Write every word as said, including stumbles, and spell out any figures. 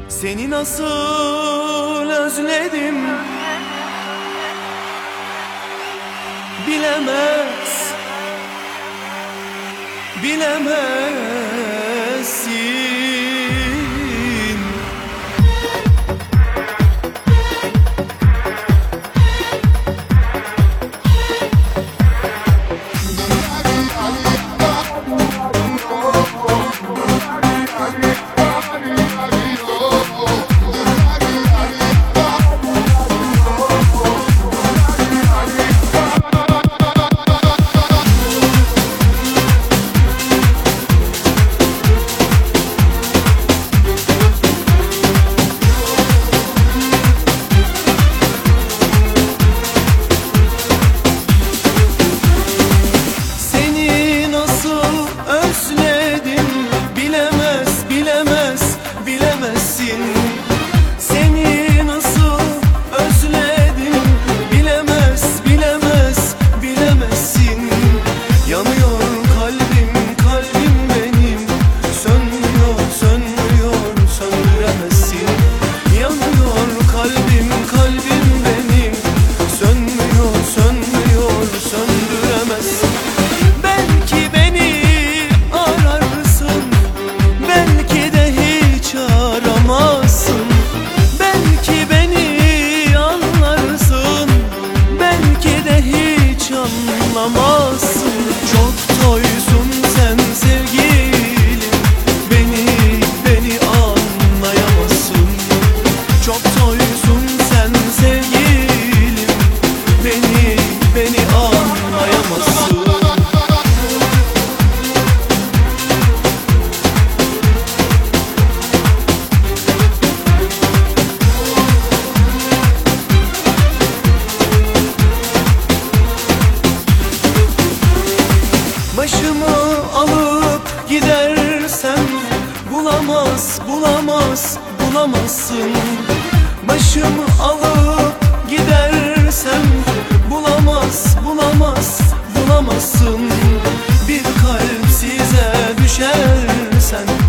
Seni nasıl özledim bilemez, bilemezsin. Seni nasıl özledim bilemez, bilemez, bilemezsin. Yanıyor kalbim, kalbim benim, sönmüyor, sönmüyor, söndüremezsin. Yanıyor kalbim, kalbim benim, sönmüyor, sönmüyor, söndüremezsin. Belki beni ararsın, belki de hiç aramazsın. Belki beni anlarsın, belki de hiç anlamazsın. Çok toysun sen sevgilim, beni, beni anlayamazsın. Çok toysun sen sevgilim, beni, beni anlayamazsın. Başımı alıp gidersen bulamaz, bulamaz, bulamazsın. Başımı alıp gidersen bulamaz, bulamaz, bulamazsın. Bir kalp size düşersen